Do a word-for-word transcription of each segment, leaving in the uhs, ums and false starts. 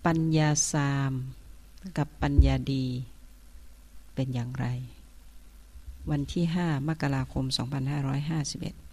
ปัญญาสามกับปัญญาดีเป็นอย่างไรวันที่ห้ามกราคมสองพันห้าร้อยห้าสิบเอ็ด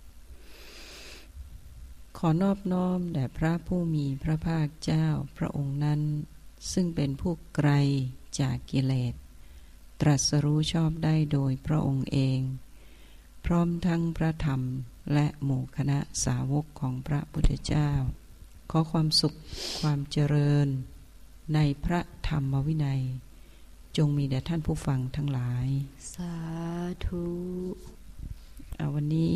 ขอนอบน้อมแด่พระผู้มีพระภาคเจ้าพระองค์นั้นซึ่งเป็นผู้ไกลจากกิเลสตรัสรู้ชอบได้โดยพระองค์เองพร้อมทั้งพระธรรมและหมู่คณะสาวกของพระพุทธเจ้าขอความสุขความเจริญในพระธรรมวินัยจงมีแด่ท่านผู้ฟังทั้งหลายสาธุวันนี้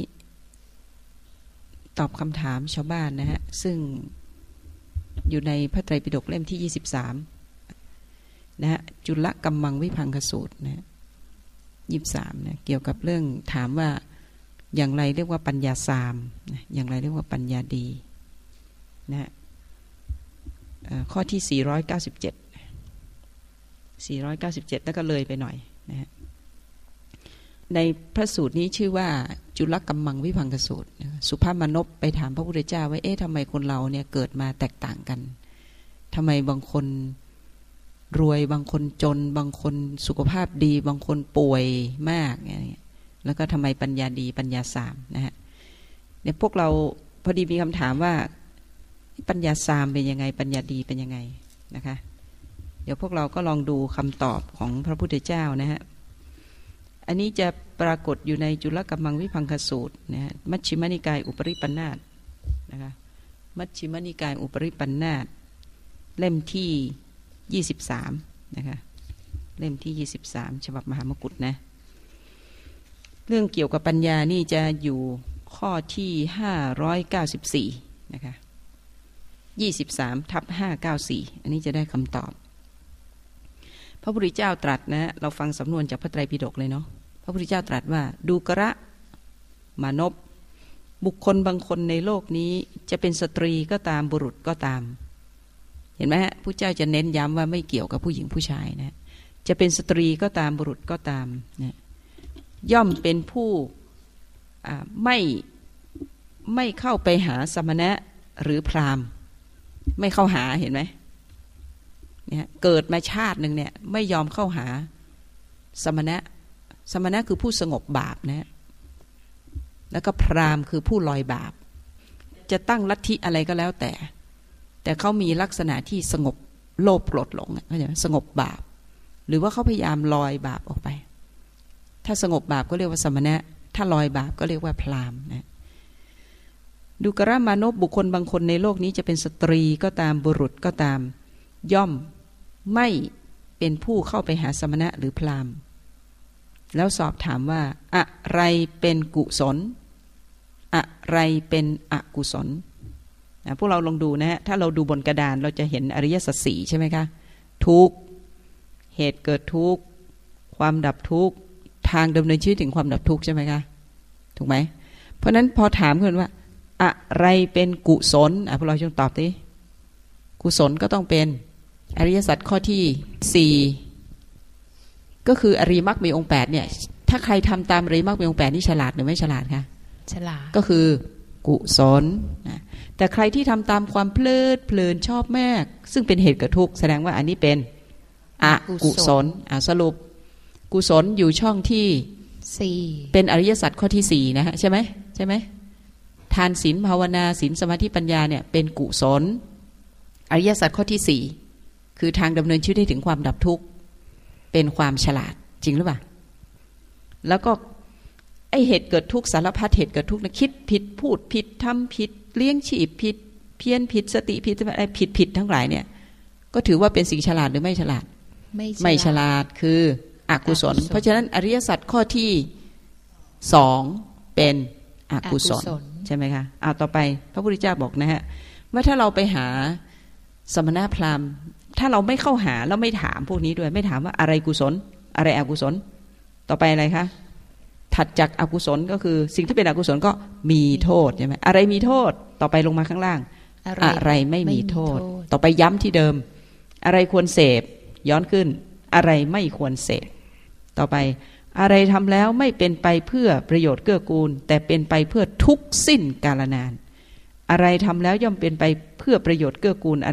ตอบคำถามชาวบ้านนะฮะซึ่งอยู่ในพระไตรปิฎกเล่มที่ยี่สิบสามนะฮะจุลกัมมังวิภังคสูตรนะยี่สิบสามนะเกี่ยวกับเรื่องถามว่าอย่างไรเรียกว่าปัญญาสามนะอย่างไรเรียกว่าปัญญาดีนะข้อที่สี่ร้อยเก้าสิบเจ็ด สี่ร้อยเก้าสิบเจ็ดแล้วก็เลยไปหน่อยนะฮะในพระสูตรนี้ชื่อว่าจุลกัมมังวิภังคสูตรสุภาพมนพไปถามพระพุทธเจ้าว่าเอ๊ะทำไมคนเราเนี่ยเกิดมาแตกต่างกันทำไมบางคนรวยบางคนจนบางคนสุขภาพดีบางคนป่วยมากอะไรเงี้ยแล้วก็ทำไมปัญญาดีปัญญาสามนะฮะเนี่ยพวกเราพอดีมีคำถามว่าปัญญาสามเป็นยังไงปัญญาดีเป็นยังไงนะคะเดี๋ยวพวกเราก็ลองดูคำตอบของพระพุทธเจ้านะฮะอันนี้จะปรากฏอยู่ในจุลกัมมังวิภังคสูตรนะฮะมัชฌิมนิกายอุปริปันธาสนะคะมัชฌิมนิกายอุปริปันธาสเล่มที่ยี่สิบสามนะคะเล่มที่ยี่สิบสามฉบับมหามกุฏนะเรื่องเกี่ยวกับปัญญานี่จะอยู่ข้อที่ห้าร้อยเก้าสิบสี่นะคะยี่สิบสามทับห้าเก้าสี่อันนี้จะได้คำตอบพระพุทธเจ้าตรัสนะเราฟังสำนวนจากพระไตรปิฎกเลยเนาะพระพุทธเจ้าตรัสว่าดูกระมานพบุคคลบางคนในโลกนี้จะเป็นสตรีก็ตามบุรุษก็ตามเห็นไหมฮะพระเจ้าจะเน้นย้ำว่าไม่เกี่ยวกับผู้หญิงผู้ชายนะจะเป็นสตรีก็ตามบุรุษก็ตามนะย่อมเป็นผู้ไม่ไม่เข้าไปหาสมณะหรือพราหมณ์ไม่เข้าหาเห็นไหมเนี่ยเกิดมาชาติหนึ่งเนี่ยไม่ยอมเข้าหาสมณะสมณะคือผู้สงบบาปนะแล้วก็พราหมณ์คือผู้ลอยบาปจะตั้งลัทธิอะไรก็แล้วแต่แต่เขามีลักษณะที่สงบโลภโกรธหลงเข้าใจไหมสงบบาปหรือว่าเขาพยายามลอยบาปออกไปถ้าสงบบาปก็เรียกว่าสมณะถ้าลอยบาปก็เรียกว่าพราหมณ์นะดูกระมานพบุคคลบางคนในโลกนี้จะเป็นสตรีก็ตามบุรุษก็ตามย่อมไม่เป็นผู้เข้าไปหาสมณะหรือพราหมณ์แล้วสอบถามว่าอะไรเป็นกุศลอะไรเป็นอกุศลนะพวกเราลองดูนะฮะถ้าเราดูบนกระดานเราจะเห็นอริยสัจสี่ใช่ไหมคะทุกข์เหตุเกิดทุกข์ความดับทุกข์ทางดำเนินชีวิตถึงความดับทุกข์ใช่ไหมคะถูกไหมเพราะนั้นพอถามคนว่าอะไรเป็นกุศลอ่ะพวกเราจงตอบดิกุศลก็ต้องเป็นอริยสัจข้อที่สี่ก็คืออริยมรรคมีองค์แปดเนี่ยถ้าใครทำตามอริยมรรคมีองค์แปดนี่ฉลาดหรือไม่ฉลาดคะฉลาดก็คือกุศลนะแต่ใครที่ทำตามความเพลิดเพลินชอบมากซึ่งเป็นเหตุเกิดทุกข์แสดงว่าอันนี้เป็นอกุศลอ่ะสรุปกุศลอยู่ช่องที่สี่เป็นอริยสัจข้อที่สี่นะฮะใช่ไหมใช่ไหมทานศีลภาวนาศีลสมาธิปัญญาเนี่ยเป็นกุศลอริยสัจข้อที่สี่คือทางดำเนินชีวิตให้ถึงความดับทุกข์เป็นความฉลาดจริงหรือเปล่าแล้วก็ไอเหตุเกิดทุกข์สารพัดเหตุเกิดทุกข์นะคิดผิดพูดผิดทำผิดเลี้ยงชีพผิดเพี้ยนผิดสติผิดอะไรผิดผิดทั้งหลายเนี่ยก็ถือว่าเป็นสิ่งฉลาดหรือไม่ฉลาดไม่ฉลาดคืออกุศลเพราะฉะนั้นอริยสัจข้อที่สองเป็นอกุศลใช่ไหมคะเอาต่อไปพระพุทธเจ้าบอกนะฮะว่าถ้าเราไปหาสมณะพราหมณ์ถ้าเราไม่เข้าหาแล้วไม่ถามพวกนี้ด้วยไม่ถามว่าอะไรกุศลอะไรอกุศลต่อไปอะไรคะถัดจากอกุศลก็คือสิ่งที่เป็นอกุศลก็มีโทษใช่ไหมอะไรมีโทษต่อไปลงมาข้างล่างอะไรไม่มีโทษต่อไปย้ำที่เดิมอะไรควรเสพย้อนขึ้นอะไรไม่ควรเสพต่อไปอะไรทำแล้วไม่เป็นไปเพื่อประโยชน์เกื้อกูลแต่เป็นไปเพื่อทุกข์สิ้นกาลนานอะไรทำแล้วย่อมเป็นไปเพื่อประโยชน์เกื้อกูลอะไรท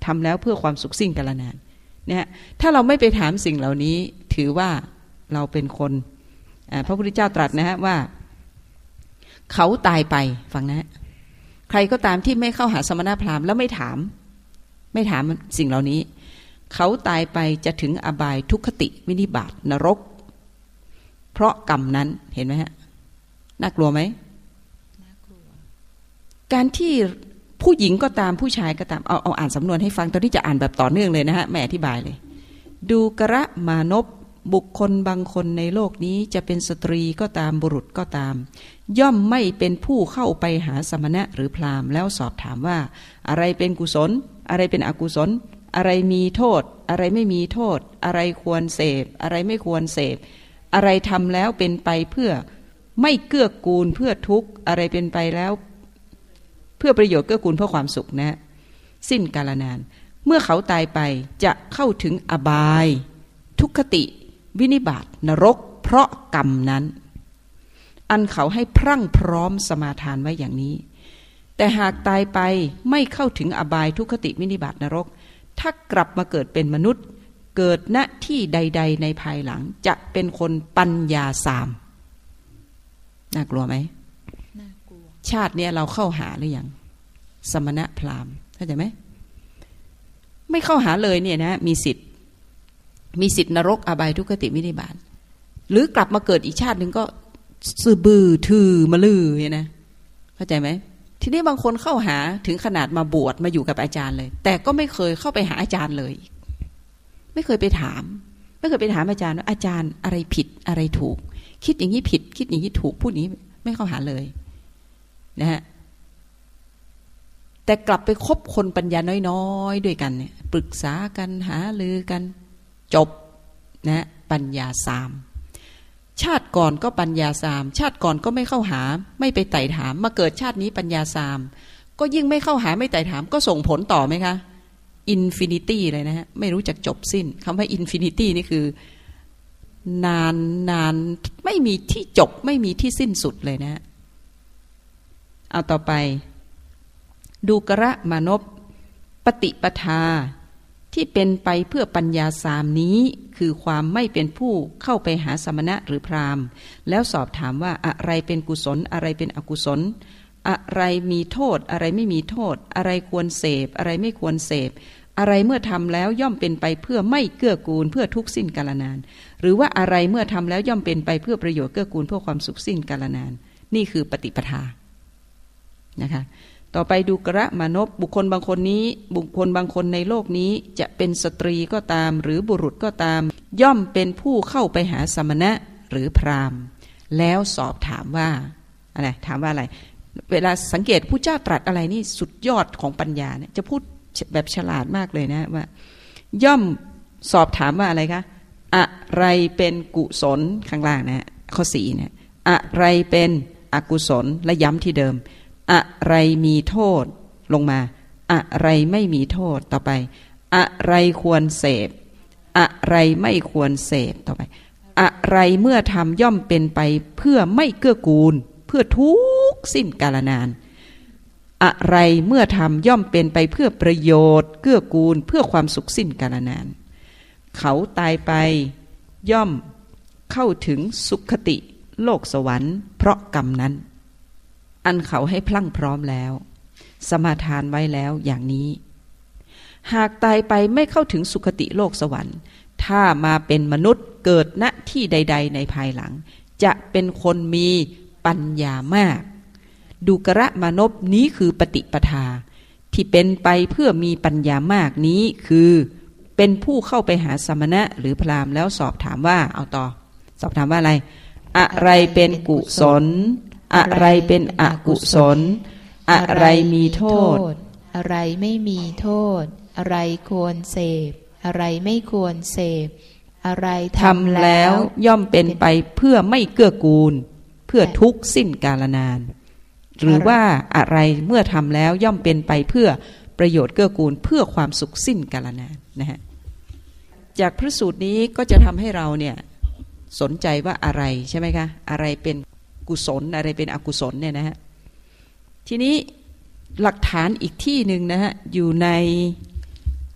ทำแล้วเพื่อความสุขสิ้นกาลนานนะฮะถ้าเราไม่ไปถามสิ่งเหล่านี้ถือว่าเราเป็นคนพระพุทธเจ้าตรัสนะฮะว่าเขาตายไปฟังนะฮะใครก็ตามที่ไม่เข้าหาสมณพราหมณ์แล้วไม่ถามไม่ถามสิ่งเหล่านี้เขาตายไปจะถึงอบายทุกขติวินิบาตนรกเพราะกรรมนั้นเห็นไหมฮะน่ากลัวไหมน่ากลัวการที่ผู้หญิงก็ตามผู้ชายก็ตามเอาเอาอ่านสำนวนให้ฟังตอนนี้จะอ่านแบบต่อเนื่องเลยนะฮะไม่อธิบายเลยดูกระมานพบุคคลบางคนในโลกนี้จะเป็นสตรีก็ตามบุรุษก็ตามย่อมไม่เป็นผู้เข้าไปหาสมณะหรือพราหมณ์แล้วสอบถามว่าอะไรเป็นกุศลอะไรเป็นอกุศลอะไรมีโทษอะไรไม่มีโทษอะไรควรเสพอะไรไม่ควรเสพอะไรทำแล้วเป็นไปเพื่อไม่เกื้อกูลเพื่อทุกข์อะไรเป็นไปแล้วเพื่อประโยชน์เกื้อกูลเพื่อความสุขนะสิ้นกาลนานเมื่อเขาตายไปจะเข้าถึงอบายทุกขติวินิบาตนรกเพราะกรรมนั้นอันเขาให้พรั่งพร้อมสมาทานไว้อย่างนี้แต่หากตายไปไม่เข้าถึงอบายทุกขติวินิบาตนรกถ้ากลับมาเกิดเป็นมนุษย์เกิดณที่ใดๆในภายหลังจะเป็นคนปัญญาสามน่ากลัวไหมน่ากลัวชาติเนี้ยเราเข้าหาหรือยังสมณพราหมณ์เข้าใจไหมไม่เข้าหาเลยเนี่ยนะมีสิทธิ์มีสิทธิ์นรกอบายทุกขติวินิบาตหรือกลับมาเกิดอีกชาติหนึ่งก็ซื่อบื้อถือมาลือเนี่ยนะเข้าใจไหมทีนี้บางคนเข้าหาถึงขนาดมาบวชมาอยู่กับอาจารย์เลยแต่ก็ไม่เคยเข้าไปหาอาจารย์เลยไม่เคยไปถามไม่เคยไปถามอาจารย์ว่าอาจารย์อะไรผิดอะไรถูกคิดอย่างนี้ผิดคิดอย่างนี้ถูกพูดอย่างนี้ไม่เข้าหาเลยนะฮะแต่กลับไปคบคนปัญญาน้อยๆด้วยกันเนี่ยปรึกษากันหารือกันจบนะปัญญาสามชาติก่อนก็ปัญญาสามชาติก่อนก็ไม่เข้าหาไม่ไปไต่ถามมาเกิดชาตินี้ปัญญาสามก็ยิ่งไม่เข้าหาไม่ไต่ถามก็ส่งผลต่อไหมคะอินฟินิตี้เลยนะฮะไม่รู้จักจบสิ้นคำว่าอินฟินิตี้นี่คือนานนานไม่มีที่จบไม่มีที่สิ้นสุดเลยนะเอาต่อไปดูกระมานพปฏิปทาที่เป็นไปเพื่อปัญญาสามนี้คือความไม่เป็นผู้เข้าไปหาสมณะหรือพราหมณ์แล้วสอบถามว่าอะไรเป็นกุศลอะไรเป็นอกุศลอะไรมีโทษอะไรไม่มีโทษอะไรควรเสพอะไรไม่ควรเสพอะไรเมื่อทำแล้วย่อมเป็นไปเพื่อไม่เกื้อกูลเพื่อทุกข์สิ้นกาลนานหรือว่าอะไรเมื่อทำแล้วย่อมเป็นไปเพื่อประโยชน์เกื้อกูลเพื่อความสุขสิ้นกาลนานนี่คือปฏิปทานะคะต่อไปดูกระมานพบุคคลบางคนนี้บุคคลบางคนในโลกนี้จะเป็นสตรีก็ตามหรือบุรุษก็ตามย่อมเป็นผู้เข้าไปหาสมณะหรือพราหมณ์แล้วสอบถามว่าอะไรถามว่าอะไรเวลาสังเกตผู้เจ้าตรัสอะไรนี่สุดยอดของปัญญาเนี่ยจะพูดแบบฉลาดมากเลยนะว่าย่อมสอบถามว่าอะไรคะอะไรเป็นกุศลข้างล่างนะข้อสี่เนี่ยอะไรเป็นอกุศลและย้ำที่เดิมอะไรมีโทษลงมาอะไรไม่มีโทษต่อไปอะไรควรเสพอะไรไม่ควรเสพต่อไปอะไรเมื่อทำย่อมเป็นไปเพื่อไม่เกื้อกูลเพื่อทุกข์สิ้นกาลนานอะไรเมื่อทำย่อมเป็นไปเพื่อประโยชน์เกื้อกูลเพื่อความสุขสิ้นกาลนานเขาตายไปย่อมเข้าถึงสุขติโลกสวรรค์เพราะกรรมนั้นอันเขาให้พลั่งพร้อมแล้วสมาทานไว้แล้วอย่างนี้หากตายไปไม่เข้าถึงสุคติโลกสวรรค์ถ้ามาเป็นมนุษย์เกิดณที่ใดๆในภายหลังจะเป็นคนมีปัญญามากดูกระมานพนี้คือปฏิปทาที่เป็นไปเพื่อมีปัญญามากนี้คือเป็นผู้เข้าไปหาสมณะหรือพราหมณ์แล้วสอบถามว่าเอาต่อสอบถามว่าอะไรอะไรเป็นกุศลอะไรเป็นอกุศลอะไรมีโทษอะไรไม่มีโทษอะไรควรเสพอะไรไม่ควรเสพอะไรทำแล้วย่อมเป็นไปเพื่อไม่เกื้อกูลเพื่อทุกข์สิ้นกาลนานหรือว่าอะไรเมื่อทำแล้วย่อมเป็นไปเพื่อประโยชน์เกื้อกูลเพื่อความสุขสิ้นกาลนานนะฮะจากพระสูตรนี้ก็จะทำให้เราเนี่ยสนใจว่าอะไรใช่ไหมคะอะไรเป็นกุศลอะไรเป็นอกุศลเนี่ยนะฮะทีนี้หลักฐานอีกที่หนึ่งนะฮะอยู่ใน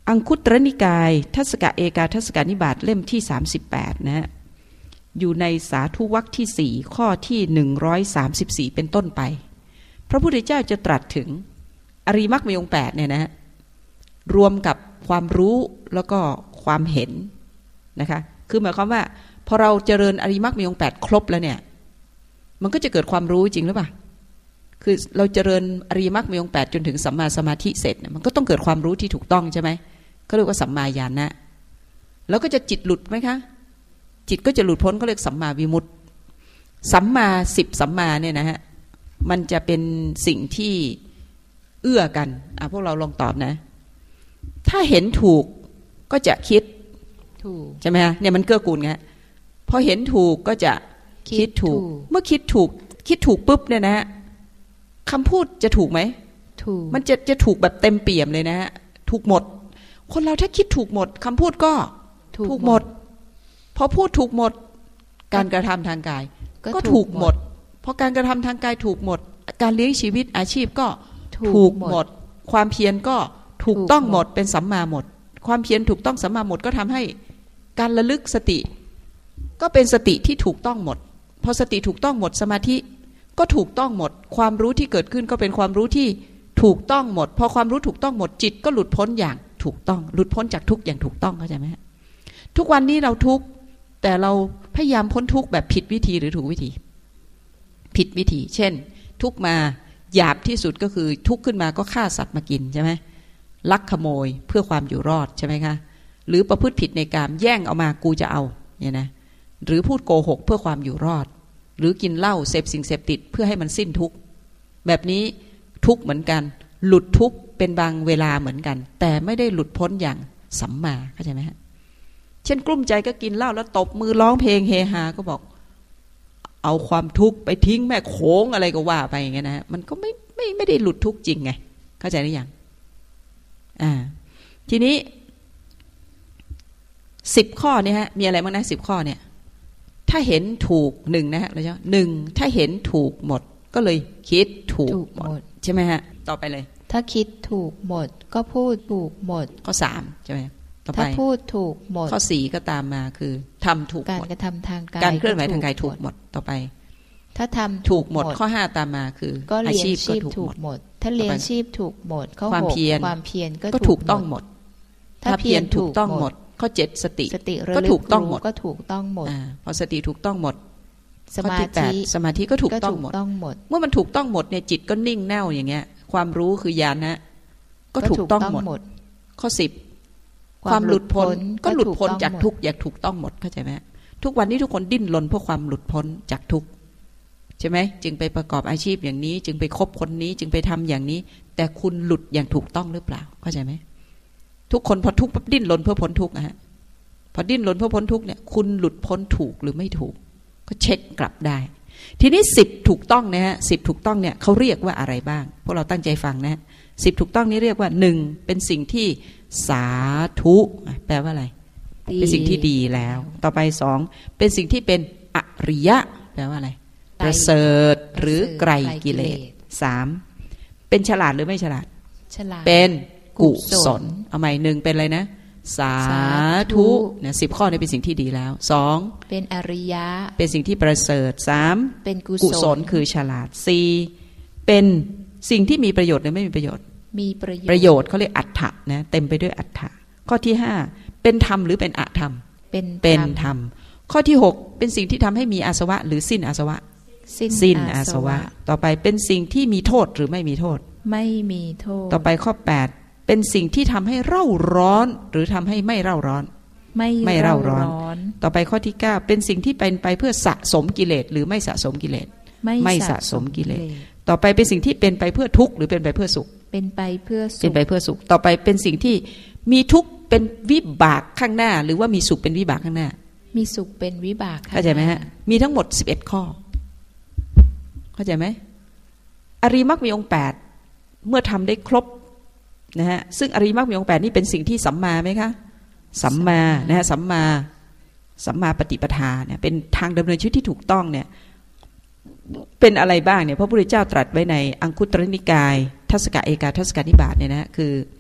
อังคุตรนิกายทัศกะเอกาทัศกานิบาตเล่มที่สามสิบแปดนะฮะอยู่ในสาธุวรรคที่สี่ข้อที่หนึ่งร้อยสามสิบสี่เป็นต้นไปพระพุทธเจ้าจะตรัสถึงอริยมรรคมีองค์แปดเนี่ยนะรวมกับความรู้แล้วก็ความเห็นนะคะคือหมายความว่าพอเราเจริญอริยมรรคมีองค์แปดครบแล้วเนี่ยมันก็จะเกิดความรู้จริงหรือเปล่าคือเราเจริญอริยมรรคมีองค์แปดจนถึงสัมมาสมาธิเสร็จมันก็ต้องเกิดความรู้ที่ถูกต้องใช่ไหมเขาเรียกว่าสัมมาญาณะแล้วก็จะจิตหลุดไหมคะจิตก็จะหลุดพ้นเขาเรียกสัมมาวิมุตติสัมมาสิบสัมมาเนี่ยนะฮะมันจะเป็นสิ่งที่เอื้อกันอ่ะพวกเราลองตอบนะถ้าเห็นถูกก็จะคิดถูกใช่ไหมฮะเนี่ยมันเกื้อกูลไงพอเห็นถูกก็จะคิดถูกเมื่อคิดถูกคิดถูกปุ๊บเนี่ยนะฮะคำพูดจะถูกไหมถูกมันจะจะถูกแบบเต็มเปี่ยมเลยนะฮะถูกหมดคนเราถ้าคิดถูกหมดคำพูดก็ถูกหมดพอพูดถูกหมดการกระทำทางกายก็ถูกหมดพอการกระทำทางกายถูกหมดการเลี้ยงชีวิตอาชีพก็ถูกหมดความเพียรก็ถูกต้องหมดเป็นสัมมาหมดความเพียรถูกต้องสัมมาหมดก็ทำให้การระลึกสติก็เป็นสติที่ถูกต้องหมดพอสติถูกต้องหมดสมาธิก็ถูกต้องหมดความรู้ที่เกิดขึ้นก็เป็นความรู้ที่ถูกต้องหมดพอความรู้ถูกต้องหมดจิตก็หลุดพ้นอย่างถูกต้องหลุดพ้นจากทุกข์อย่างถูกต้องเข้าใจไหมทุกวันนี้เราทุกข์แต่เราพยายามพ้นทุกข์แบบผิดวิธีหรือถูกวิธีผิดวิธีเช่นทุกข์มาหยาบที่สุดก็คือทุกข์ขึ้นมาก็ฆ่าสัตว์มากินใช่ไหมลักขโมยเพื่อความอยู่รอดใช่ไหมคะหรือประพฤติผิดในกามแย่งเอามากูจะเอาเนี่ยนะหรือพูดโกหกเพื่อความอยู่รอดหรือกินเหล้าเสพสิ่งเสพติดเพื่อให้มันสิ้นทุกข์แบบนี้ทุกข์เหมือนกันหลุดทุกข์เป็นบางเวลาเหมือนกันแต่ไม่ได้หลุดพ้นอย่างสัมมาเข้าใจไหมฮะเช่นกลุ้มใจก็กินเหล้าแล้วตบมือร้องเพลงเฮฮาก็บอกเอาความทุกข์ไปทิ้งแม่โขงอะไรก็ว่าไปอย่างเงี้ยนะมันก็ไม่ไม่ไม่ได้หลุดทุกข์จริงไงเข้าใจหรือยังอ่าทีนี้สิบข้อเนี่ยฮะมีอะไรบ้างนะสิบข้อเนี่ยถ้าเห็นถูกหนึ่งนะฮะเราจะหนึ่งถ้าเห็นถูกหมดก็เลยคิดถูกหมดใช่ไหมฮะต่อไปเลยถ้าคิดถูกหมดก็พูดถูกหมดข้อสามใช่ไหมต่อไปถ้าพูดถูกหมดข้อสี่ก็ตามมาคือทำถูกหมดการกระทำทางกายการเคลื่อนไหวทางกายถูกหมดต่อไปถ้าทำถูกหมดข้อห้าตามมาคืออาชีพก็ถูกหมดถ้าเลี้ยงชีพถูกหมดข้อหกความเพียรก็ถูกต้องหมดถ้าเพียรถูกต้องหมดข้อเจ็ดสติก็ถูกต้องหมดก็ถูกต้องหมดพอสติถูกต้องหมดสมาธิสมาธิก็ถูกต้องหมดเมื่อมันถูกต้องหมดเนี่ยจิตก็นิ่งแน่วอย่างเงี้ยความรู้คือญาณนะก็ถูกต้องหมดข้อสิบความหลุดพ้นก็หลุดพ้นจากทุกข์อย่างถูกต้องหมดเข้าใจไหมทุกวันนี้ทุกคนดิ้นรนเพื่อความหลุดพ้นจากทุกข์ใช่ไหมจึงไปประกอบอาชีพอย่างนี้จึงไปคบคนนี้จึงไปทำอย่างนี้แต่คุณหลุดอย่างถูกต้องหรือเปล่าเข้าใจไหมทุกคนพอทุกข์ปั๊บดิ้นรนเพื่อพ้นทุกข์นะฮะพอดิ้นรนเพื่อพ้นทุกข์เนี่ยคุณหลุดพ้นถูกหรือไม่ถูกก็เช็คกลับได้ทีนี้สิบถูกต้องนะฮะสิบถูกต้องเนี่ยเขาเรียกว่าอะไรบ้างพวกเราตั้งใจฟังนะสิบถูกต้องนี้เรียกว่าหนึ่งเป็นสิ่งที่สาธุแปลว่าอะไรเป็นสิ่งที่ดีแล้วต่อไปสองเป็นสิ่งที่เป็นอริยะแปลว่าอะไรประเสริฐหรือไกลกิเลสสามเป็นฉลาดหรือไม่ฉลาดเป็นกุศลเอาใหม่หนึ่งเป็นอะไรนะสาธุเนี่ยสิบข้อนี้เป็นสิ่งที่ดีแล้วสองเป็นอริยะเป็นสิ่งที่ประเสริฐสามเป็นกุศลคือฉลาดสี่เป็นสิ่งที่มีประโยชน์หรือไม่มีประโยชน์มีประโยชน์ประโยชน์เขาเรียกอัฏฐะนะเต็มไปด้วยอัฏฐะข้อที่ห้าเป็นธรรมหรือเป็นอธรรมเป็นเป็นธรรมข้อที่หกเป็นสิ่งที่ทำให้มีอาสวะหรือสิ้นอาสวะสิ้นอาสวะต่อไปเป็นสิ่งที่มีโทษหรือไม่มีโทษไม่มีโทษต่อไปข้อแปดเป็นสิ่งที่ทำให้เร่าร้อนหรือทำให้ไม่เร่าร้อนไม่ไม่เร่าร้อนต่อไปข้อที่เก้าเป็นสิ่งที่เป็นไปเพื่อสะสมกิเลสหรือไม่สะสมกิเลสไม่สะสมกิเลสต่อไปเป็นสิ่งที่เป็นไปเพื่อทุกข์หรือเป็นไปเพื่อสุขเป็นไปเพื่อสุขเป็นไปเพื่อสุขต่อไปเป็นสิ่งที่มีทุกข์เป็นวิบากข้างหน้าหรือว่ามีสุขเป็นวิบากข้างหน้ามีสุขเป็นวิบากเข้าใจไหมฮะมีทั้งหมดสิบเอ็ดข้อเข้าใจไหมอริยมรรคมีองค์แปดเมื่อทำได้ครบนะฮะซึ่งอริยมรรคมีองค์แปดนี่เป็นสิ่งที่สัมมาไหมคะสัมมานะฮะสัมมาสัมมาปฏิปทาเนี่ยเป็นทางดำเนินชีวิตที่ถูกต้องเนี่ยเป็นอะไรบ้างเนี่ยพระพุทธเจ้าตรัสไว้ในอังคุตรนิกายทัศกะเอกาทัศกานิบาตเนี่ยนะคือ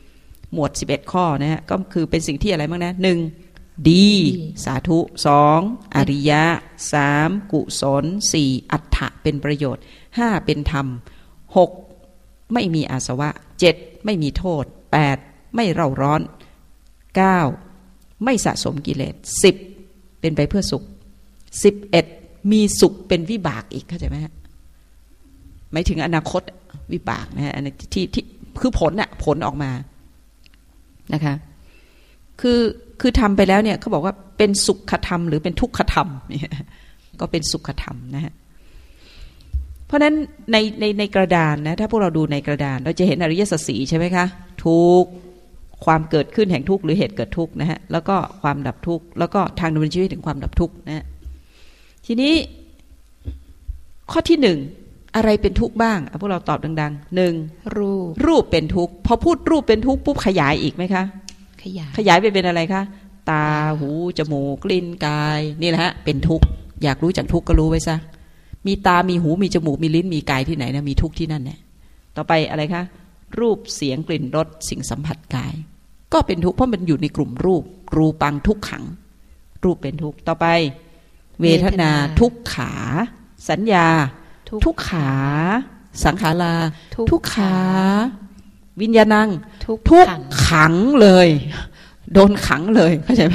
หมวดสิบเอ็ดข้อนะฮะก็คือเป็นสิ่งที่อะไรบ้างนะหนึ่งดีสาธุสองอริยะสามกุศลสี่อัฏฐะเป็นประโยชน์ห้าเป็นธรรมหกไม่มีอาสวะเจ็ดไม่มีโทษแปดไม่เร่าร้อนเก้าไม่สะสมกิเลสสิบเป็นไปเพื่อสุขสิบเอ็ดมีสุขเป็นวิบากอีกเข้าใจไหมฮะหมายถึงอนาคตวิบากนะฮะอันนี้ที่ที่คือผลน่ะผลออกมานะคะคือคือทำไปแล้วเนี่ยเขาบอกว่าเป็นสุขธรรมหรือเป็นทุกขธรรมก็เป็นสุขธรรมนะฮะเพราะฉะนั้นในในในกระดานนะถ้าพวกเราดูในกระดานเราจะเห็นอริยสัจสี่ใช่ไหมคะทุกความเกิดขึ้นแห่งทุกข์หรือเหตุเกิดทุกข์นะฮะแล้วก็ความดับทุกข์แล้วก็ทางดำเนินชีวิตถึงความดับทุกข์นะฮะทีนี้ข้อที่หนึ่งอะไรเป็นทุกข์บ้างพวกเราตอบดังๆหนึ่งรูปรูปเป็นทุกข์พอพูดรูปเป็นทุกข์ปุ๊บขยายอีกไหมคะขยายขยายไปเป็นอะไรคะตาหูจมูกกลิ่นกายนี่แหละฮะเป็นทุกข์อยากรู้จักทุกข์ก็รู้ไว้ซะมีตามีหูมีจมูกมีลิ้นมีกายที่ไหนนะมีทุกข์ที่นั่นแหละต่อไปอะไรคะรูปเสียงกลิ่นรสสิ่งสัมผัสกายก็เป็นทุกข์เพราะมันอยู่ในกลุ่มรูปรูปังทุกขังรูปเป็นทุกข์ต่อไปเวทนาทุกขาสัญญาทุกขาสังขาราทุกขาวิญญาณังทุกขังเลยโดนขังเลยเข้าใจไหม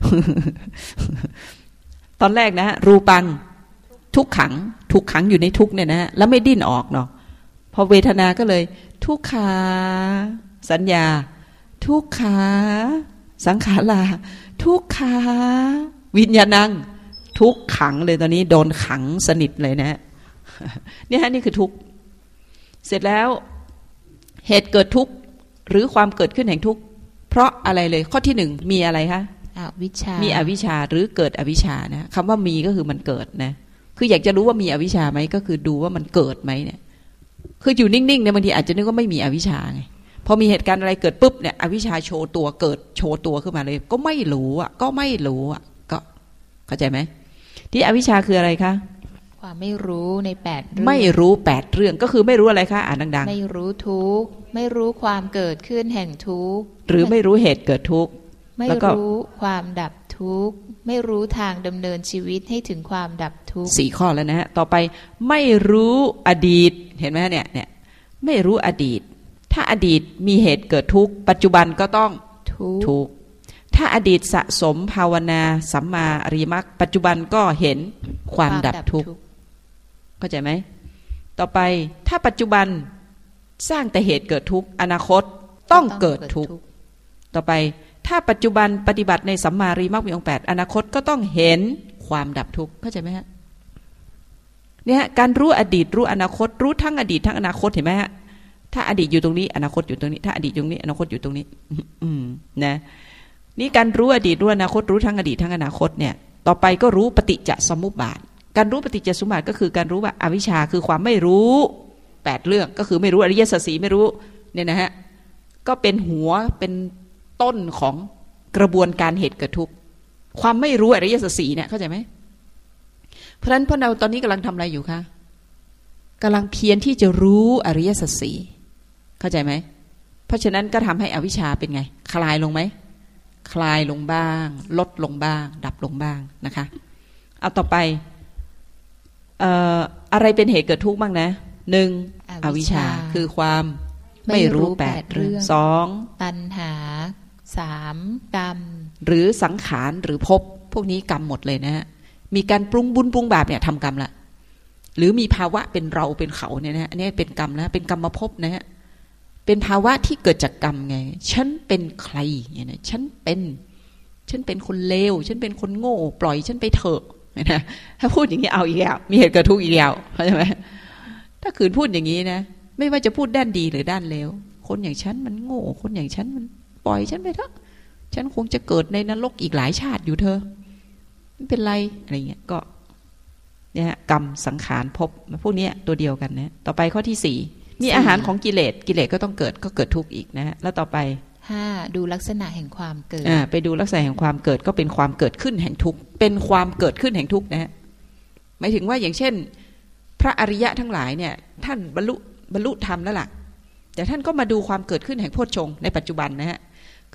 ตอนแรกนะรูปังทุกขังถูกขังอยู่ในทุกเนี่ยนะแล้วไม่ดิ้นออกเนาะพอเวทนาก็เลยทุกขาสัญญาทุกขาสังขาราทุกขาวิญญาณังทุกขังเลยตอนนี้โดนขังสนิทเลยนะนี่ฮะนี่คือทุกข์เสร็จแล้วเหตุเกิดทุกข์หรือความเกิดขึ้นแห่งทุกข์เพราะอะไรเลยข้อที่หนึ่งมีอะไรคะอวิชชามีอวิชชาหรือเกิดอวิชชานะคำว่ามีก็คือมันเกิดนะคืออยากจะรู้ว่ามีอวิชชาไหมก็คือดูว่ามันเกิดไหมเนี่ยคืออยู่นิ่งๆเนี่ยบางทีอาจจะนึกว่าไม่มีอวิชชาไงพอมีเหตุการณ์อะไรเกิดปุ๊บเนี่ยอวิชชาโชว์ตัวเกิดโชว์ตัวขึ้นมาเลยก็ไม่รู้อ่ะก็ไม่รู้อ่ะก็เข้าใจไหมที่อวิชชาคืออะไรคะความไม่รู้ในแปดเรื่องไม่รู้แปดเรื่องก็คือไม่รู้อะไรคะอ่านดังๆไม่รู้ทุกข์ไม่รู้ความเกิดขึ้นแห่งทุกข์หรือไม่รู้เหตุเกิดทุกข์ไม่รู้ความดับทุกข์ไม่รู้ทางดำเนินชีวิตให้ถึงความดับทุกข์สี่ข้อแล้วนะฮะต่อไปไม่รู้อดีตเห็นไหมเนี่ยเนี่ยไม่รู้อดีตถ้าอดีตมีเหตุเกิดทุกข์ปัจจุบันก็ต้องทุกข์ถ้าอดีตสะสมภาวนาสัมมาอริยมรรคปัจจุบันก็เห็นความดับทุกข์เข้าใจไหมต่อไปถ้าปัจจุบันสร้างแต่เหตุเกิดทุกข์อนาคตต้องเกิดทุกข์ต่อไปถ้าปัจจุบันปฏิบัติในสัมมาอริยมรรคมีองค์แปดอนาคตก็ต้องเห็นความดับทุกข์เข้าใจไหมฮะเนี่ยการรู้อดีตรู้อนาคตรู้ทั้งอดีตทั้งอนาคตเห็นไหมฮะถ้าอดีตอยู่ตรงนี้อนาคตอยู่ตรงนี้ถ้าอดีตอยู่ตรงนี้อนาคตอยู่ตรงนี้อืมนะนี่การรู้อดีตรู้อนาคตรู้ทั้งอดีตทั้งอนาคตเนี่ยต่อไปก็รู้ปฏิจจสมุปบาทการรู้ปฏิจจสมุปบาทก็คือการรู้ว่าอวิชชาคือความไม่รู้แปดเรื่องก็คือไม่รู้อริยสัจสี่ไม่รู้เนี่ยนะฮะก็เป็นหัวเป็นต้นของกระบวนการเหตุเกิดทุกข์ความไม่รู้อริยสัจสี่เนี่ยเข้าใจไหมเพราะฉะนั้นพวกเราตอนนี้กำลังทำอะไรอยู่คะกำลังเพียรที่จะรู้อริยสัจสี่เข้าใจไหมเพราะฉะนั้นก็ทำให้อวิชชาเป็นไงคลายลงไหมคลายลงบ้างลดลงบ้างดับลงบ้างนะคะเอาต่อไปเอ่ออะไรเป็นเหตุเกิดทุกข์บ้างนะหนึ่งอวิชชาคือความไม่รู้แปดเรื่องสองตัณหาสามกรรมหรือสังขารหรือภพพวกนี้กรรมหมดเลยนะฮะมีการปรุงบุญปรุงบาปเนี่ยทำกรรมละหรือมีภาวะเป็นเราเป็นเขาเนี่ยนะอันนี้เป็นกรรมนะเป็นกรรมภพนะฮะเป็นภาวะที่เกิดจากกรรมไงฉันเป็นใครเนี่ยนะฉันเป็นฉันเป็นคนเลวฉันเป็นคนโง่ปล่อยฉันไปเถอะนะถ้าพูดอย่างนี้เอาอีกแล้วมีเหตุเกิดทุกข์อีกแล้วเข้าใจไหมถ้าขืนพูดอย่างนี้นะไม่ว่าจะพูดด้านดีหรือด้านเลวคนอย่างฉันมันโง่คนอย่างฉันมันปล่อยฉันไปเถอะฉันคงจะเกิดในนรกอีกหลายชาติอยู่เธอไม่เป็นไรอะไรเงี้ยก็เนี่ยกรรมสังขารภพพวกนี้ตัวเดียวกันนะต่อไปข้อที่สี่มีอาหารของกิเลสกิเลสก็ต้องเกิดก็เกิดทุกข์อีกนะฮะแล้วต่อไปห้าดูลักษณะแห่งความเกิดอ่าไปดูลักษณะแห่งความเกิดก็เป็นความเกิดขึ้นแห่งทุกข์เป็นความเกิดขึ้นแห่งทุกข์นะฮะหมายถึงว่าอย่างเช่นพระอริยะทั้งหลายเนี่ยท่านบรรลุบรรลุธรรมแล้วล่ะแต่ท่านก็มาดูความเกิดขึ้นแห่งโพชฌงค์ในปัจจุบันนะฮะ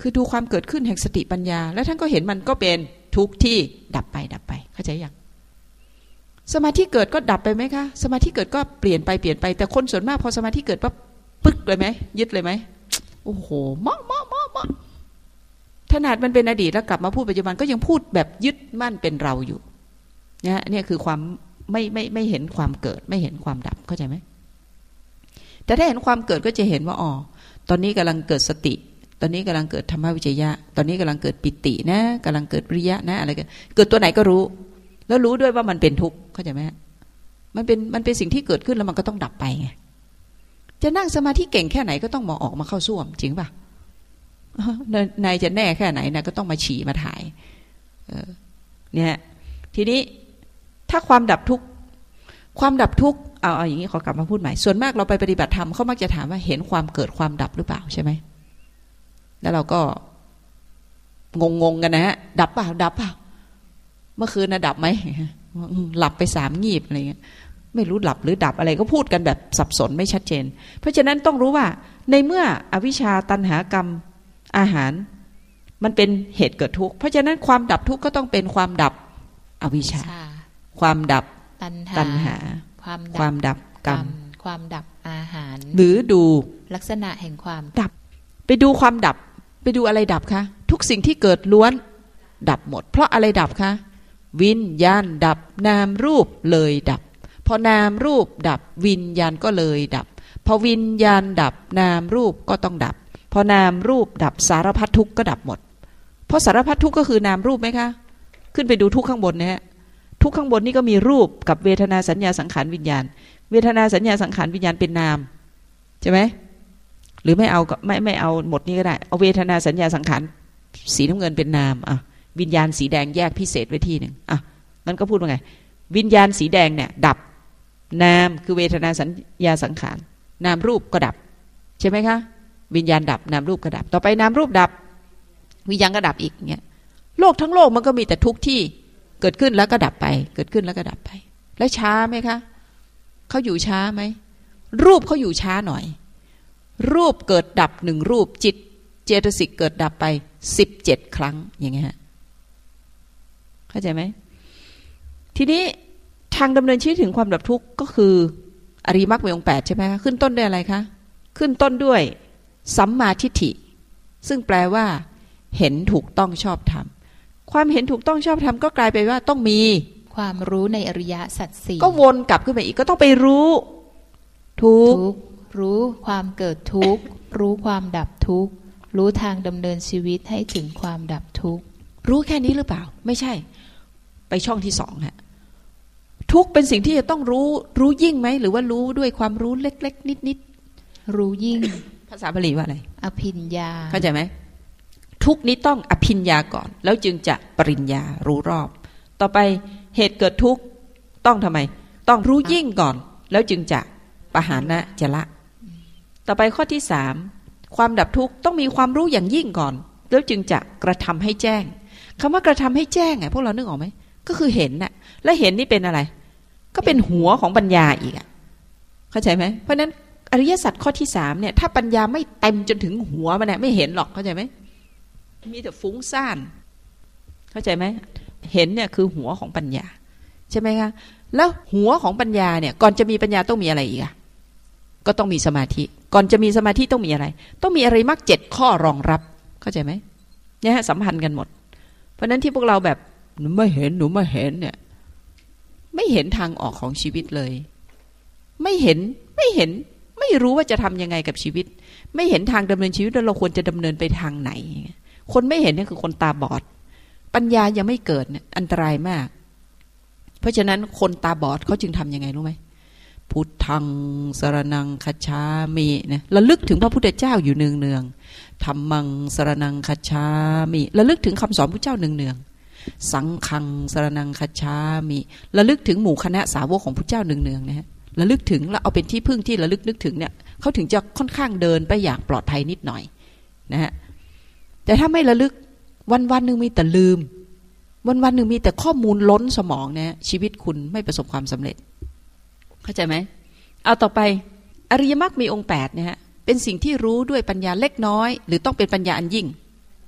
คือดูความเกิดขึ้นแห่งสติปัญญาแล้วท่านก็เห็นมันก็เป็นทุกข์ที่ดับไปดับไปเข้าใจยังสมาธิเกิดก็ดับไปไหมคะสมาธิเกิดก็เปลี่ยนไปเปลี่ยนไปแต่คนส่วนมากพอสมาธิเกิดปั๊บปึ๊กเลยไหมยึดเลยไหมโอ้โหมะมะมะมะขนาดมันเป็นอดีตแล้วกลับมาพูดปัจจุบันก็ยังพูดแบบยึดมั่นเป็นเราอยู่เนี่ยเนี่ยคือความไม่ไม่ไม่เห็นความเกิดไม่เห็นความดับเข้าใจไหมแต่ถ้าเห็นความเกิดก็จะเห็นว่าอ๋อตอนนี้กำลังเกิดสติตอนนี้กำลังเกิดธรรมวิจยะตอนนี้กำลังเกิดปิตินะกำลังเกิดวิริยะนะอะไรกันเกิดตัวไหนก็รู้แล้วรู้ด้วยว่ามันเป็นทุกข์เข้าใจไหมมันเป็นมันเป็นสิ่งที่เกิดขึ้นแล้วมันก็ต้องดับไปไงจะนั่งสมาธิเก่งแค่ไหนก็ต้องมาออกมาเข้าส้วมจริงป่ะนายจะแน่แค่ไหนนะก็ต้องมาฉี่มาถ่ายเนี่ยทีนี้ถ้าความดับทุกข์ความดับทุกข์เอาเอาอย่างนี้ขอกลับมาพูดใหม่ส่วนมากเราไปปฏิบัติธรรมเขามักจะถามว่าเห็นความเกิดความดับหรือเปล่าใช่ไหมแล้วเราก็งงๆกันนะฮะดับเปล่าดับเปล่าเมื่อคืนนะดับไหมหลับไปสามงีบอะไรเงี้ยไม่รู้หลับหรือดับอะไรก็พูดกันแบบสับสนไม่ชัดเจนเพราะฉะนั้นต้องรู้ว่าในเมื่ออวิชชาตัณหากรรมอาหารมันเป็นเหตุเกิดทุกข์เพราะฉะนั้นความดับทุกข์ก็ต้องเป็นความดับอวิชชาความดับตัณหาความดับกรรมความดับอาหารหรือดูลักษณะแห่งความดับไปดูความดับไปดูอะไรดับคะทุกสิ่งที่เกิดล้วนดับหมดเพราะอะไรดับคะวิญญาณดับนามรูปเลยดับพอนามรูปดับวิญญาณก็เลยดับพอวิญญาณดับนามรูปก็ต้องดับพอนามรูปดับสารพัดทุกข์ก็ดับหมดเพราะสารพัดทุกข์ก็คือนามรูปไหมคะขึ้นไปดูทุกข์ข้างบนนะฮะทุกข์ข้างบนนี่ก็มีรูปกับเวทนาสัญญาสังขารวิญญาณเวทนาสัญญาสังขารวิญญาณเป็นนามใช่ไหมหรือไม่เอาไม่ไม่เอาหมดนี้ก็ได้เอาเวทนาสัญญาสังขารสีน้ำเงินเป็นนามอ่ะวิญญาณสีแดงแยกพิเศษไว้ที่หนึ่งอ่ะงั้นก็พูดว่าไงวิญญาณสีแดงเนี่ยดับนามคือเวทนาสัญญาสังขารนามรูปก็ดับใช่ไหมคะวิญญาณดับนามรูปก็ดับต่อไปนามรูปดับวิญญาณก็ดับอีกเงี้ยโลกทั้งโลกมันก็มีแต่ทุกข์ที่เกิดขึ้นแล้วก็ดับไปเกิดขึ้นแล้วก็ดับไปแล้วช้าไหมคะเขาอยู่ช้าไหมรูปเขาอยู่ช้าหน่อยรูปเกิดดับหนึ่งรูปจิตเจตสิกเกิดดับไปสิบเจ็ดครั้งอย่างเงี้ยเข้าใจไหมทีนี้ทางดำเนินชีวิตถึงความดับทุกข์ก็คืออริยมรรคมีองค์แปดใช่ไหมคะขึ้นต้นด้วยอะไรคะขึ้นต้นด้วยสัมมาทิฏฐิซึ่งแปลว่าเห็นถูกต้องชอบธรรมความเห็นถูกต้องชอบธรรมก็กลายไปว่าต้องมีความรู้ในอริยสัจสี่ก็วนกลับขึ้นไปอีกก็ต้องไปรู้ทุกข์รู้ความเกิดทุกข์รู้ความดับทุกข์รู้ทางดำเนินชีวิตให้ถึงความดับทุกข์รู้แค่นี้หรือเปล่าไม่ใช่ไปช่องที่สองฮะทุกข์เป็นสิ่งที่จะต้องรู้รู้ยิ่งไหมหรือว่ารู้ด้วยความรู้เล็กๆนิดๆรู้ยิ่งภาษาบาลีว่าอะไรอภิญญาเข้าใจไหมทุกนี้ต้องอภิญญาก่อนแล้วจึงจะปริญญารู้รอบต่อไปเหตุเกิดทุกข์ต้องทำไมต้องรู้ยิ่งก่อนแล้วจึงจะปหานะจะละต่อไปข้อที่สามความดับทุกข์ต้องมีความรู้อย่างยิ่งก่อนแล้วจึงจะกระทำให้แจ้งคำว่ากระทำให้แจ้งอ่ะพวกเรานึกออกไหมก็คือเห็นน่ะและเห็นนี่เป็นอะไรก็เป็นหัวของปัญญาอีกอ่ะเข้าใจไหมเพราะนั้นอริยสัจข้อที่สามเนี่ยถ้าปัญญาไม่เต็มจนถึงหัวมันเนี่ยไม่เห็นหรอกเข้าใจไหมมีแต่ฟุ้งซ่านเข้าใจไหมเห็นเนี่ยคือหัวของปัญญาใช่ไหมคะแล้วหัวของปัญญาเนี่ยก่อนจะมีปัญญาต้องมีอะไรอีกอ่ะก็ต้องมีสมาธิก่อนจะมีสมาธิต้องมีอะไรต้องมีอริยมรรคเจ็ดข้อรองรับเข้าใจไหมเนี่ยฮะสัมพันธ์กันหมดเพราะนั้นที่พวกเราแบบหนูไม่เห็นหนูไม่เห็นเนี่ยไม่เห็นทางออกของชีวิตเลยไม่เห็นไม่เห็นไม่รู้ว่าจะทำยังไงกับชีวิตไม่เห็นทางดำเนินชีวิตแล้วเราควรจะดำเนินไปทางไหนคนไม่เห็นเนี่ยคือคนตาบอดปัญญายังไม่เกิดเนี่ยอันตรายมากเพราะฉะนั้นคนตาบอดเขาจึงทำยังไงรู้ไหมพุทธังสรณังคัจฉามินะระลึกถึงพระพุทธเจ้าอยู่เนืองๆธัมมังสรณังคัจฉามิระลึกถึงคำสอนพระเจ้าเนืองๆสังฆังสรณังคัจฉามิระลึกถึงหมู่คณะสาวกของพระเจ้าเนืองๆนะฮะระลึกถึงแล้วเอาเป็นที่พึ่งที่ระลึกนึกถึงเนี่ยเขาถึงจะค่อนข้างเดินไปอย่างปลอดภัยนิดหน่อยนะฮะแต่ถ้าไม่ระลึกวันวันหนึ่งมีแต่ลืมวันวันหนึ่งมีแต่ข้อมูลล้นสมองนะชีวิตคุณไม่ประสบความสำเร็จเข้าใจไหมเอาต่อไปอริยมรรคมีองค์แปดนะฮะเป็นสิ่งที่รู้ด้วยปัญญาเล็กน้อยหรือต้องเป็นปัญญาอันยิ่ง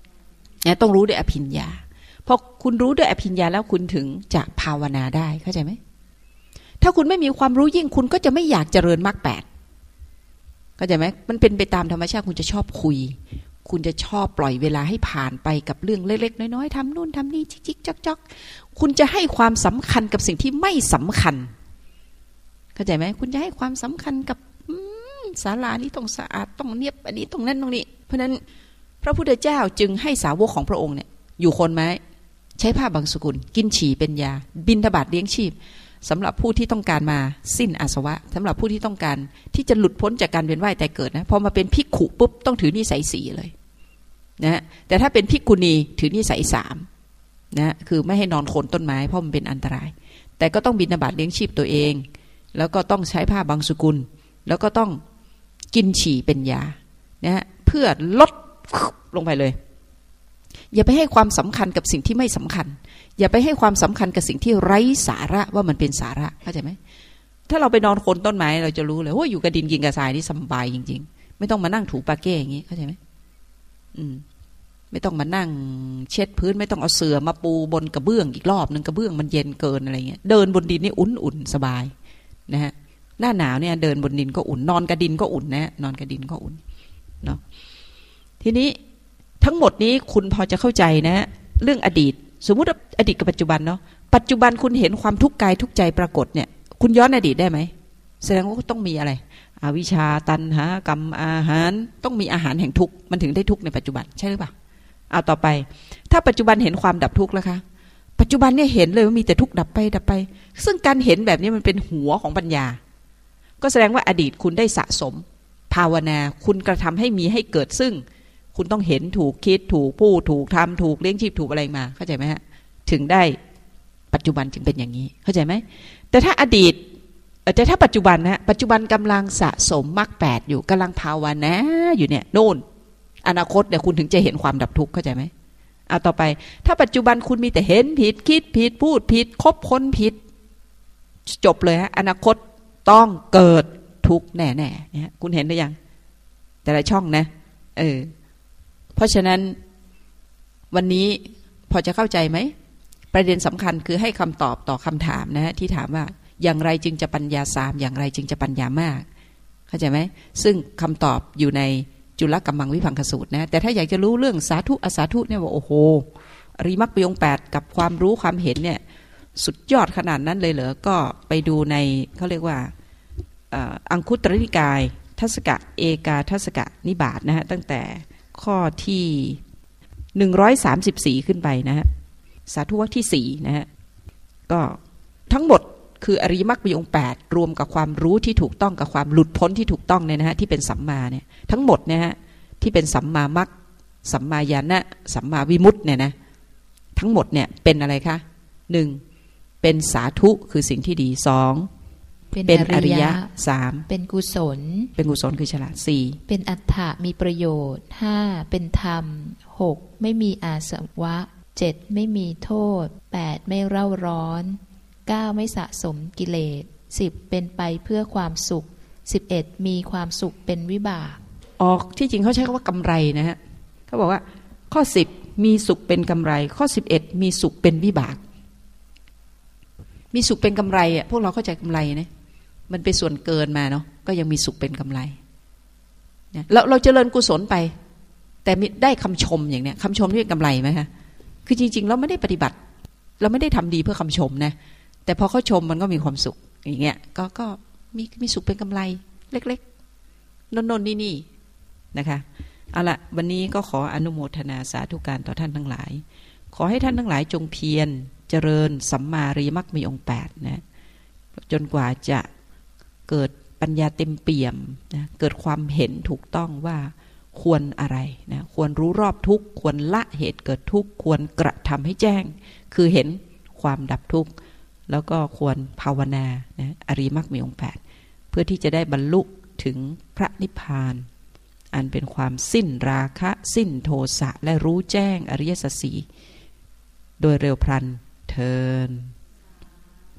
นะต้องรู้ด้วยอภิญญาพอคุณรู้ด้วยอภิญญาแล้วคุณถึงจะภาวนาได้เข้าใจไหมถ้าคุณไม่มีความรู้ยิ่งคุณก็จะไม่อยากเจริญมรรคแปดเข้าใจไหมมันเป็นไปตามธรรมชาติคุณจะชอบคุยคุณจะชอบปล่อยเวลาให้ผ่านไปกับเรื่องเล็กๆน้อยๆทำนู่นทำนี่จิกๆจ๊อกๆคุณจะให้ความสำคัญกับสิ่งที่ไม่สำคัญเข้าใจไหมคุณจะให้ความสำคัญกับศาลานี้ต้องสะอาดต้องเนียบอันนี้ตรงนั้นตรงนี้เพราะนั้นพระพุทธเจ้าจึงให้สาวกของพระองค์เนี่ยอยู่คนไม้ใช้ผ้าบางสกุลกินฉี่เป็นยาบิณฑบาตเลี้ยงชีพสำหรับผู้ที่ต้องการมาสิ้นอาสวะสำหรับผู้ที่ต้องการที่จะหลุดพ้นจากการเวียนว่ายตายเกิดนะพอมาเป็นภิกขุปุ๊บต้องถือนิสัยสี่เลยนะแต่ถ้าเป็นภิกขุณีถือนิสัยสามนะคือไม่ให้นอนโคนต้นไม้เพราะมันเป็นอันตรายแต่ก็ต้องบิณฑบาตเลี้ยงชีพตัวเองแล้วก็ต้องใช้ผ้าบางสกุลแล้วก็ต้องกินฉี่เป็นยานะเพื่อลดลงไปเลยอย่าไปให้ความสำคัญกับสิ่งที่ไม่สำคัญอย่าไปให้ความสำคัญกับสิ่งที่ไร้สาระว่ามันเป็นสาระเข้าใจไหมถ้าเราไปนอนโคนต้นไม้เราจะรู้เลยว่าอยู่กับดินกินกับทรายนี่สบายจริงๆไม่ต้องมานั่งถูปาเก้อย่างนี้เข้าใจไหมอืมไม่ต้องมานั่งเช็ดพื้นไม่ต้องเอาเสื่อมาปูบนกระเบื้องอีกรอบนึงกระเบื้องมันเย็นเกินอะไรเงี้ยเดินบนดินนี่อุ่นๆสบายนะฮะหน้าหนาวเนี่ยเดินบนดินก็อุ่นนอนกับดินก็อุ่นนะนอนกับดินก็อุ่นเนาะทีนี้ทั้งหมดนี้คุณพอจะเข้าใจนะเรื่องอดีตสมมุติอดีตกับปัจจุบันเนาะปัจจุบันคุณเห็นความทุกข์กายทุกข์ใจปรากฏเนี่ยคุณย้อนอดีตได้ไหมแสดงว่าต้องมีอะไรอวิชชาตัณหากรรมอาหารต้องมีอาหารแห่งทุกข์มันถึงได้ทุกข์ในปัจจุบันใช่หรือเปล่าเอาต่อไปถ้าปัจจุบันเห็นความดับทุกข์แล้วคะปัจจุบันเนี่ยเห็นเลยว่ามีแต่ทุกข์ดับไปดับไปซึ่งการเห็นแบบนี้มันเป็นหัวของปัญญาก็แสดงว่าอดีตคุณได้สะสมภาวนาคุณกระทำให้มีให้เกิดซึ่งคุณต้องเห็นถูกคิดถูกพูดถูกทำถูกเลี้ยงชีพถูกอะไรมาเข้าใจไหมฮะถึงได้ปัจจุบันจึงเป็นอย่างนี้เข้าใจไหมแต่ถ้าอดีตแต่ถ้าปัจจุบันนะปัจจุบันกำลังสะสมมรรคแปดอยู่กำลังภาวนาอยู่เนี่ยโน่นอนาคตเนี่ยคุณถึงจะเห็นความดับทุกข์เข้าใจไหมเอาต่อไปถ้าปัจจุบันคุณมีแต่เห็นผิดคิดผิดพูดผิดคบคนผิดจบเลยฮะอนาคตต้องเกิดทุกข์แน่ๆเนี่ยคุณเห็นหรือยังแต่ละช่องนะเออเพราะฉะนั้นวันนี้พอจะเข้าใจไหมประเด็นสำคัญคือให้คำตอบต่อคำถามนะที่ถามว่าอย่างไรจึงจะปัญญาสามอย่างไรจึงจะปัญญามากเข้าใจไหมซึ่งคำตอบอยู่ในจุลกัมมังวิภังคสูตรนะแต่ถ้าอยากจะรู้เรื่องสาธุอสาธุเนี่ยว่าโอ้โหอริมักปยงแปดกับความรู้ความเห็นเนี่ยสุดยอดขนาดนั้นเลยเหรอก็ไปดูในเขาเรียกว่าอังคุตรนิกายทัศกะเอกาทัศกะนิบาตนะฮะตั้งแต่ข้อที่หนึ่งร้อยสามสิบสี่ขึ้นไปนะฮะสาธุวรรคที่สี่นะฮะก็ทั้งหมดคืออริยมรรคมีองค์แปดรวมกับความรู้ที่ถูกต้องกับความหลุดพ้นที่ถูกต้องเนี่ยนะฮะที่เป็นสัมมาเนี่ยทั้งหมดเนี่ยฮะที่เป็นสัมมามรรคสัมมาญาณะสัมมาวิมุตติเนี่ยนะทั้งหมดเนี่ยเป็นอะไรคะหนึ่งเป็นสาธุคือสิ่งที่ดีสองเป็นอริยะสามเป็นกุศลเป็นกุศลคือฉลาดสี่เป็นอัฏฐะมีประโยชน์ห้าเป็นธรรมหกไม่มีอาสวะเจ็ดไม่มีโทษแปดไม่เร่าร้อนเก้าไม่สะสมกิเลสสิบเป็นไปเพื่อความสุขสิบเอ็ดมีความสุขเป็นวิบากออกที่จริงเขาใช้คำว่ากำไรนะฮะเขาบอกว่าข้อสิบมีสุขเป็นกำไรข้อสิบเอ็ดมีสุขเป็นวิบากมีสุขเป็นกำไรอ่ะพวกเราเข้าใจกำไรนะมันเป็นส่วนเกินมาเนาะก็ยังมีสุขเป็นกำไรเนี่ยเราเราเจริญกุศลไปแต่ได้คำชมอย่างเนี้ยคำชมที่เป็นกำไรไหมคะคือจริงๆเราไม่ได้ปฏิบัติเราไม่ได้ทำดีเพื่อคำชมนะแต่พอเขาชมมันก็มีความสุขอย่างเงี้ยก็ก็มีมีสุขเป็นกำไรเล็กๆนนๆนี่ๆนะคะเอาละวันนี้ก็ขออนุโมทนาสาธุการต่อท่านทั้งหลายขอให้ท่านทั้งหลายจงเพียรเจริญสัมมาอริยมรรคมีองค์แปดนะจนกว่าจะเกิดปัญญาเต็มเปี่ยมนะเกิดความเห็นถูกต้องว่าควรอะไรนะควรรู้รอบทุกข์ควรละเหตุเกิดทุกข์ควรกระทำให้แจ้งคือเห็นความดับทุกข์แล้วก็ควรภาวนานะอริยมรรคมีองค์แปดเพื่อที่จะได้บรรลุถึงพระนิพพานอันเป็นความสิ้นราคะสิ้นโทสะและรู้แจ้งอริยสัจสี่โดยเร็วพลันเทอญ